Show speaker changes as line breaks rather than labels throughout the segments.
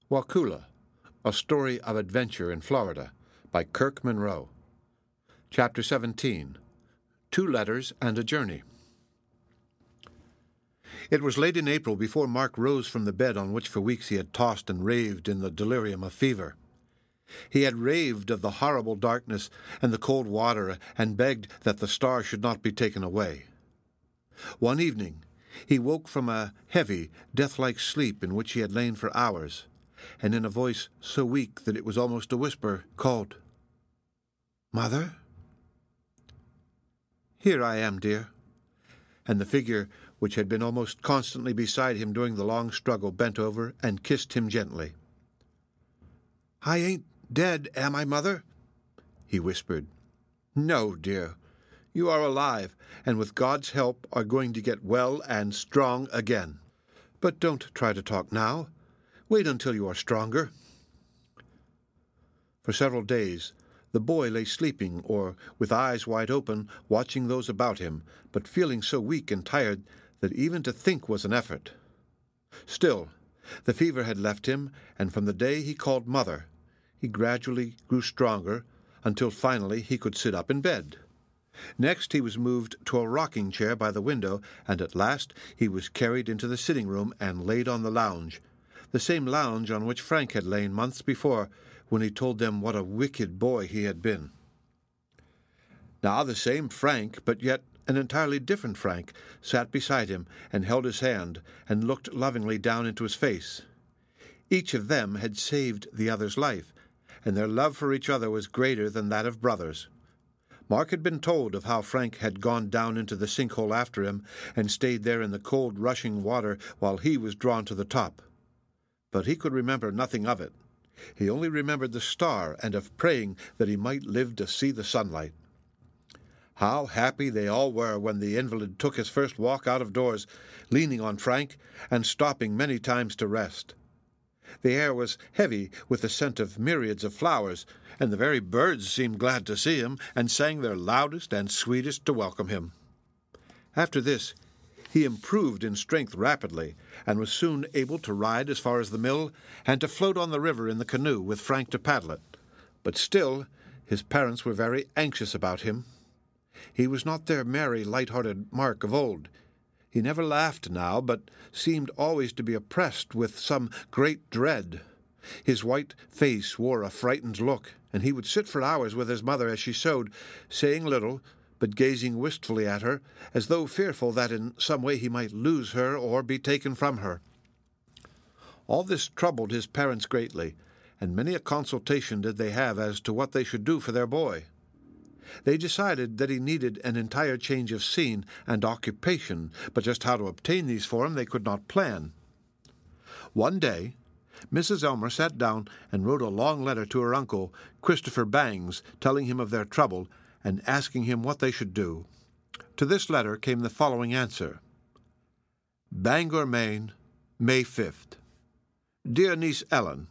Waukulla, A Story of Adventure in Florida, by Kirk Monroe. Chapter 17, 2 Letters and a Journey. It was late in April before Mark rose from the bed on which for weeks he had tossed and raved in the delirium of fever. He had raved of the horrible darkness and the cold water and begged that the star should not be taken away. One evening he woke from a heavy, death-like sleep in which he had lain for hours, and in a voice so weak that it was almost a whisper, called, "Mother?" "Here I am, dear." And the figure which had been almost constantly beside him during the long struggle bent over and kissed him gently. "I ain't dead, am I, Mother?" he whispered. "No, dear. You are alive, and with God's help are going to get well and strong again. But don't try to talk now. Wait until you are stronger." For several days the boy lay sleeping or with eyes wide open, watching those about him, but feeling so weak and tired that even to think was an effort. Still, the fever had left him, and from the day he called Mother, he gradually grew stronger until finally he could sit up in bed. Next he was moved to a rocking chair by the window, and at last he was carried into the sitting room and laid on the lounge, the same lounge on which Frank had lain months before when he told them what a wicked boy he had been. Now the same Frank, but yet an entirely different Frank, sat beside him and held his hand and looked lovingly down into his face. Each of them had saved the other's life, and their love for each other was greater than that of brothers. Mark had been told of how Frank had gone down into the sinkhole after him and stayed there in the cold, rushing water while he was drawn to the top. But he could remember nothing of it. He only remembered the star and of praying that he might live to see the sunlight. How happy they all were when the invalid took his first walk out of doors, leaning on Frank and stopping many times to rest. The air was heavy with the scent of myriads of flowers, and the very birds seemed glad to see him and sang their loudest and sweetest to welcome him. After this, he improved in strength rapidly, and was soon able to ride as far as the mill and to float on the river in the canoe with Frank to paddle it. But still, his parents were very anxious about him. He was not their merry, light-hearted Mark of old. He never laughed now, but seemed always to be oppressed with some great dread. His white face wore a frightened look, and he would sit for hours with his mother as she sewed, saying little, but gazing wistfully at her, as though fearful that in some way he might lose her or be taken from her. All this troubled his parents greatly, and many a consultation did they have as to what they should do for their boy. They decided that he needed an entire change of scene and occupation, but just how to obtain these for him they could not plan. One day, Mrs. Elmer sat down and wrote a long letter to her uncle, Christopher Bangs, telling him of their trouble and asking him what they should do. To this letter came the following answer. Bangor, Maine, May 5th. Dear niece Ellen,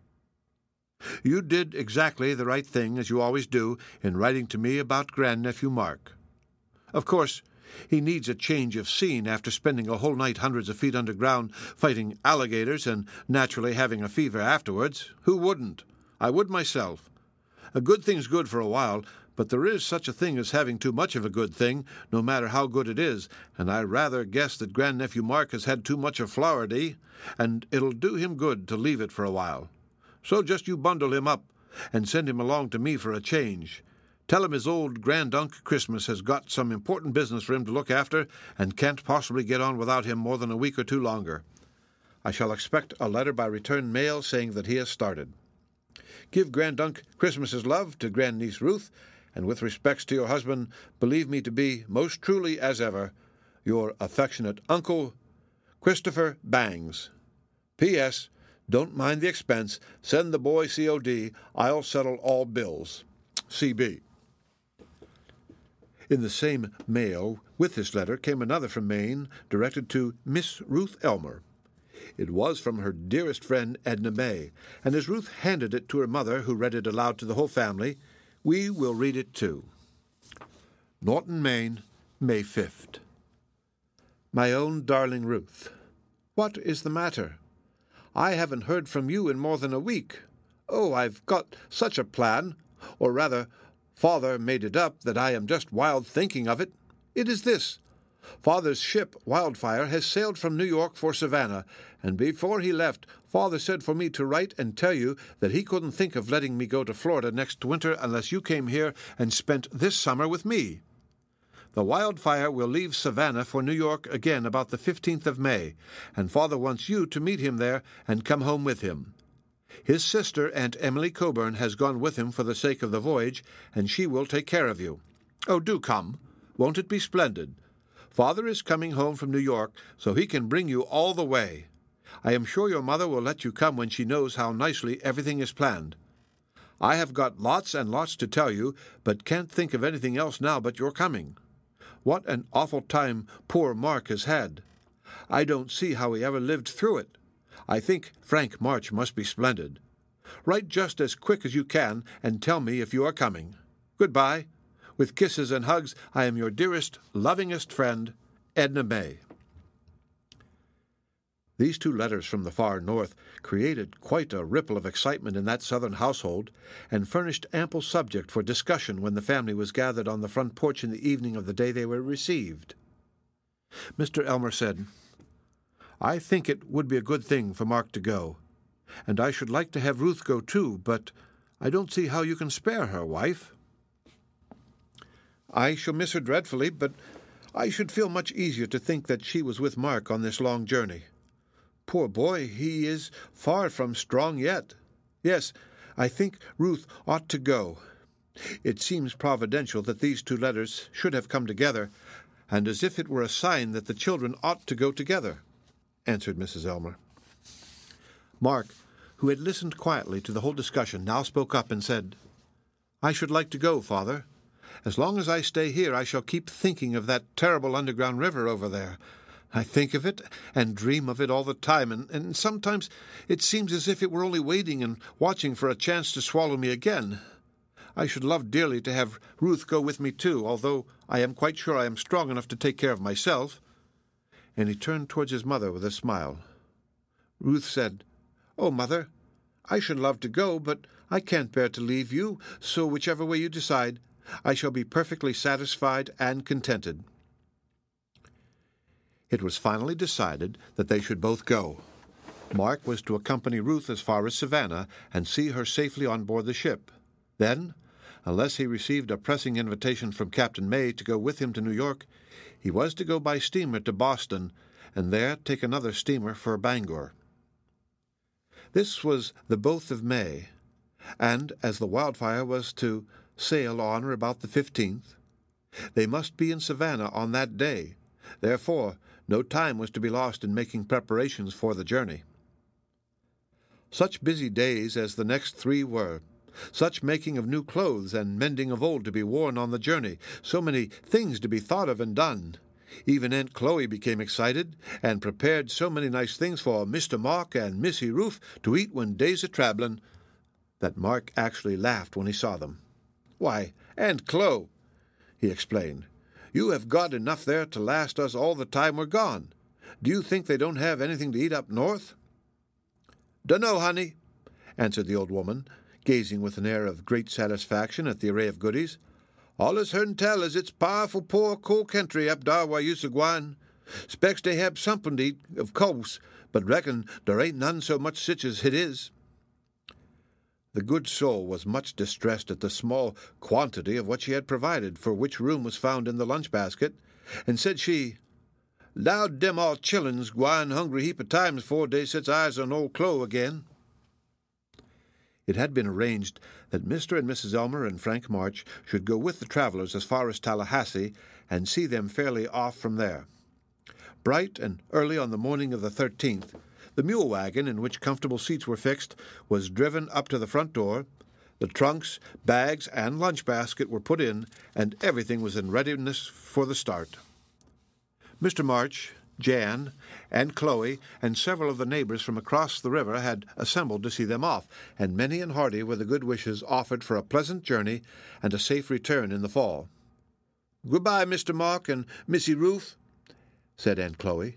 you did exactly the right thing, as you always do, in writing to me about grandnephew Mark. Of course, he needs a change of scene after spending a whole night hundreds of feet underground fighting alligators and naturally having a fever afterwards. Who wouldn't? I would myself. A good thing's good for a while, but there is such a thing as having too much of a good thing, no matter how good it is, and I rather guess that grandnephew Mark has had too much of Floridy, and it'll do him good to leave it for a while. So just you bundle him up and send him along to me for a change. Tell him his old Grandunk Christmas has got some important business for him to look after and can't possibly get on without him more than a week or two longer. I shall expect a letter by return mail saying that he has started. Give Grandunk Christmas's love to grandniece Ruth, and with respects to your husband, believe me to be, most truly as ever, your affectionate uncle, Christopher Bangs. P.S. Don't mind the expense. Send the boy COD. I'll settle all bills. C.B. In the same mail with this letter came another from Maine, directed to Miss Ruth Elmer. It was from her dearest friend Edna May, and as Ruth handed it to her mother, who read it aloud to the whole family, we will read it too. Norton, Maine, May 5th. My own darling Ruth, what is the matter? I haven't heard from you in more than a week. Oh, I've got such a plan, or rather, Father made it up that I am just wild thinking of it. It is this. Father's ship, Wildfire, has sailed from New York for Savannah, and before he left, Father said for me to write and tell you that he couldn't think of letting me go to Florida next winter unless you came here and spent this summer with me. The Wildfire will leave Savannah for New York again about the 15th of May, and Father wants you to meet him there and come home with him. His sister, Aunt Emily Coburn, has gone with him for the sake of the voyage, and she will take care of you. Oh, do come. Won't it be splendid? Father is coming home from New York, so he can bring you all the way. I am sure your mother will let you come when she knows how nicely everything is planned. I have got lots and lots to tell you, but can't think of anything else now but your coming. What an awful time poor Mark has had. I don't see how he ever lived through it. I think Frank March must be splendid. Write just as quick as you can and tell me if you are coming. Goodbye. With kisses and hugs, I am your dearest, lovingest friend, Edna May. These two letters from the far north created quite a ripple of excitement in that southern household, and furnished ample subject for discussion when the family was gathered on the front porch in the evening of the day they were received. Mr. Elmer said, "I think it would be a good thing for Mark to go, and I should like to have Ruth go too, but I don't see how you can spare her, wife." "I shall miss her dreadfully, but I should feel much easier to think that she was with Mark on this long journey. Poor boy, he is far from strong yet. Yes, I think Ruth ought to go. It seems providential that these two letters should have come together, and as if it were a sign that the children ought to go together," answered Mrs. Elmer. Mark, who had listened quietly to the whole discussion, now spoke up and said, "I should like to go, Father. As long as I stay here, I shall keep thinking of that terrible underground river over there. I think of it and dream of it all the time, and sometimes it seems as if it were only waiting and watching for a chance to swallow me again. I should love dearly to have Ruth go with me too, although I am quite sure I am strong enough to take care of myself." And he turned towards his mother with a smile. Ruth said, "Oh, Mother, I should love to go, but I can't bear to leave you, so whichever way you decide, I shall be perfectly satisfied and contented." It was finally decided that they should both go. Mark was to accompany Ruth as far as Savannah and see her safely on board the ship. Then, unless he received a pressing invitation from Captain May to go with him to New York, he was to go by steamer to Boston, and there take another steamer for Bangor. This was the both of May, and as the Wildfire was to sail on or about the 15th, they must be in Savannah on that day. Therefore, no time was to be lost in making preparations for the journey. Such busy days as the next 3 were, such making of new clothes and mending of old to be worn on the journey, so many things to be thought of and done. Even Aunt Chloe became excited, and prepared so many nice things for Mr. Mark and Missy Ruth to eat when days a-travelling, that Mark actually laughed when he saw them. "Why, Aunt Chloe," he explained, "you have got enough there to last us all the time we're gone. Do you think they don't have anything to eat up north?" "Dunno, honey," answered the old woman, gazing with an air of great satisfaction at the array of goodies. "Allus hearn tell is it's powerful poor cold country up dar where you's a-gwine. Spects dey have somethin' to eat, of course, but reckon der ain't none so much sich as hit is." The good soul was much distressed at the small quantity of what she had provided, for which room was found in the lunch-basket, and said she, "'Lowed dem all chillen's gwine hungry heap of times afore dey sets eyes on old Chloe again." It had been arranged that Mr. and Mrs. Elmer and Frank March should go with the travelers as far as Tallahassee and see them fairly off from there. Bright and early on the morning of the 13th, the mule wagon, in which comfortable seats were fixed, was driven up to the front door, the trunks, bags, and lunch-basket were put in, and everything was in readiness for the start. Mr. March, Jan, and Chloe, and several of the neighbors from across the river had assembled to see them off, and many and hearty were the good wishes offered for a pleasant journey and a safe return in the fall. "Goodbye, Mr. Mark and Missy Ruth," said Aunt Chloe.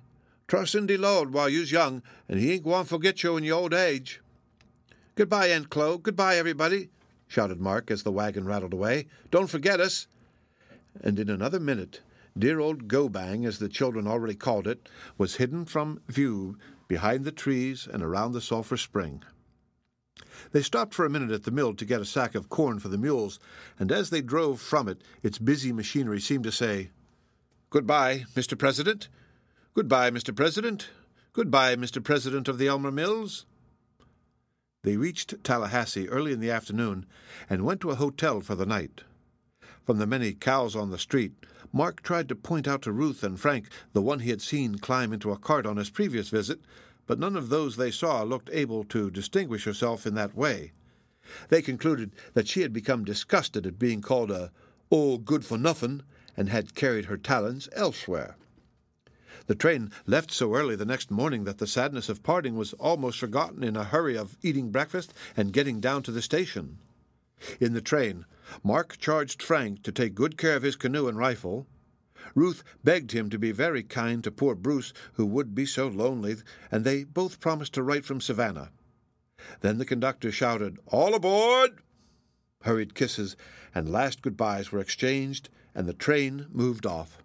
Trust in de Lord while you's young, and he ain't gwine forget you in your old age." "Goodbye, Aunt Chloe. Goodbye, everybody," shouted Mark as the wagon rattled away. "Don't forget us." And in another minute, dear old Go-Bang, as the children already called it, was hidden from view behind the trees and around the sulphur spring. They stopped for a minute at the mill to get a sack of corn for the mules, and as they drove from it, its busy machinery seemed to say, "Goodbye, Mr. President. Goodbye, Mr. President. Goodbye, Mr. President of the Elmer Mills." They reached Tallahassee early in the afternoon and went to a hotel for the night. From the many cows on the street, Mark tried to point out to Ruth and Frank the one he had seen climb into a cart on his previous visit, but none of those they saw looked able to distinguish herself in that way. They concluded that she had become disgusted at being called a "old good-for-nothing" and had carried her talents elsewhere. The train left so early the next morning that the sadness of parting was almost forgotten in a hurry of eating breakfast and getting down to the station. In the train, Mark charged Frank to take good care of his canoe and rifle. Ruth begged him to be very kind to poor Bruce, who would be so lonely, and they both promised to write from Savannah. Then the conductor shouted, "All aboard!" Hurried kisses and last goodbyes were exchanged, and the train moved off.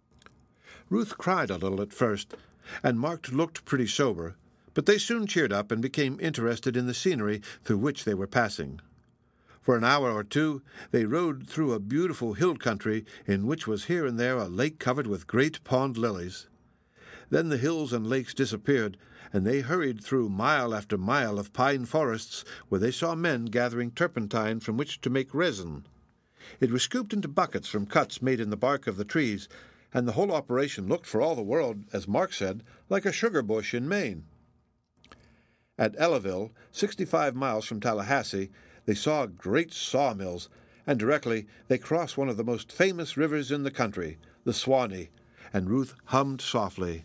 Ruth cried a little at first, and Mark looked pretty sober, but they soon cheered up and became interested in the scenery through which they were passing. For an hour or two they rode through a beautiful hill country in which was here and there a lake covered with great pond lilies. Then the hills and lakes disappeared, and they hurried through mile after mile of pine forests where they saw men gathering turpentine from which to make resin. It was scooped into buckets from cuts made in the bark of the trees, and the whole operation looked for all the world, as Mark said, like a sugar bush in Maine. At Ellaville, 65 miles from Tallahassee, they saw great sawmills, and directly they crossed one of the most famous rivers in the country, the Swanee, and Ruth hummed softly,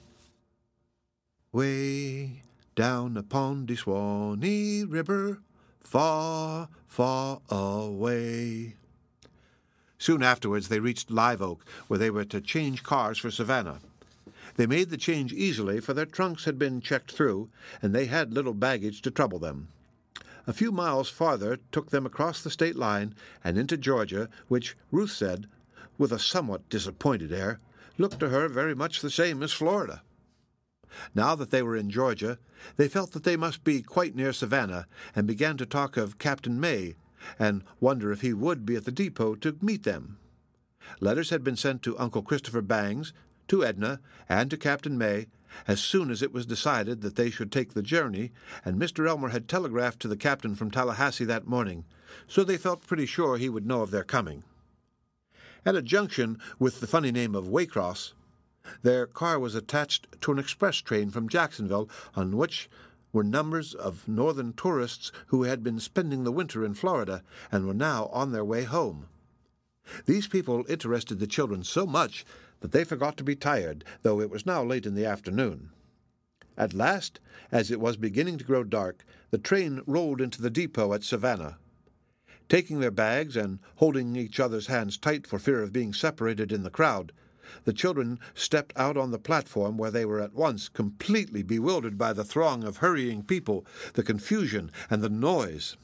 "Way down upon the Swanee River, far, far away." Soon afterwards they reached Live Oak, where they were to change cars for Savannah. They made the change easily, for their trunks had been checked through, and they had little baggage to trouble them. A few miles farther took them across the state line and into Georgia, which, Ruth said, with a somewhat disappointed air, looked to her very much the same as Florida. Now that they were in Georgia, they felt that they must be quite near Savannah, and began to talk of Captain May, and wonder if he would be at the depot to meet them. Letters had been sent to Uncle Christopher Bangs, to Edna, and to Captain May, as soon as it was decided that they should take the journey, and Mr. Elmer had telegraphed to the captain from Tallahassee that morning, so they felt pretty sure he would know of their coming. At a junction with the funny name of Waycross, their car was attached to an express train from Jacksonville, on which were numbers of northern tourists who had been spending the winter in Florida and were now on their way home. These people interested the children so much that they forgot to be tired, though it was now late in the afternoon. At last, as it was beginning to grow dark, the train rolled into the depot at Savannah. Taking their bags and holding each other's hands tight for fear of being separated in the crowd, the children stepped out on the platform, where they were at once completely bewildered by the throng of hurrying people, the confusion, and the noise.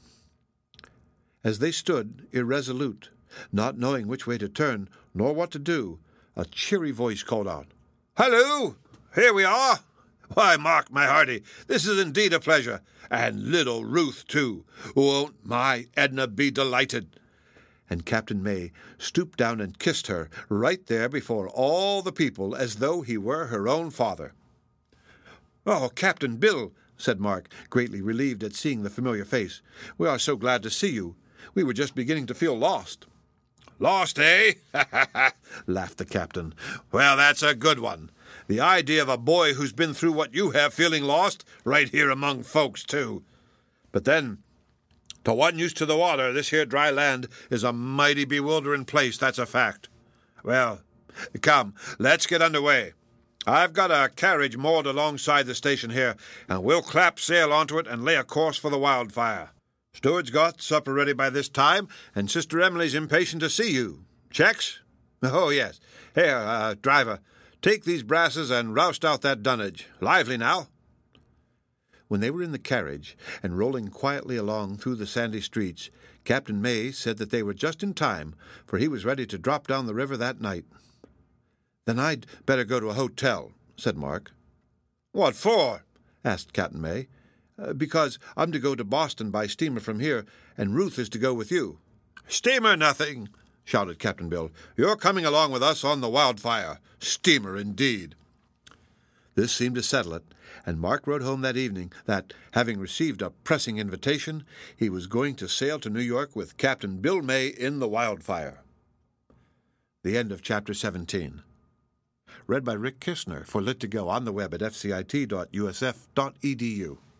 As they stood irresolute, not knowing which way to turn nor what to do, a cheery voice called out, "Halloo! Here we are! Why, Mark, my hearty, this is indeed a pleasure, and little Ruth, too. Won't my Edna be delighted?" And Captain May stooped down and kissed her right there before all the people, as though he were her own father. "Oh, Captain Bill," said Mark, greatly relieved at seeing the familiar face, "we are so glad to see you. We were just beginning to feel lost." "Lost, eh?" laughed the captain. "Well, that's a good one. The idea of a boy who's been through what you have feeling lost, right here among folks, too. But then, to one used to the water, this here dry land is a mighty bewildering place, that's a fact. Well, come, let's get under way. I've got a carriage moored alongside the station here, and we'll clap sail onto it and lay a course for the Wildfire. Steward's got supper ready by this time, and Sister Emily's impatient to see you. Checks? Oh, yes. Here, driver, Take these brasses and roust out that dunnage. Lively now!" When they were in the carriage and rolling quietly along through the sandy streets, Captain May said that they were just in time, for he was ready to drop down the river that night. "Then I'd better go to a hotel," said Mark. "What for?" asked Captain May. "Because I'm to go to Boston by steamer from here, and Ruth is to go with you." "Steamer nothing!" shouted Captain Bill. "You're coming along with us on the Wildfire. Steamer, indeed!" This seemed to settle it, and Mark wrote home that evening that, having received a pressing invitation, he was going to sail to New York with Captain Bill May in the Wildfire. The end of Chapter 17. Read by Rick Kishner for Lit2Go on the web at fcit.usf.edu.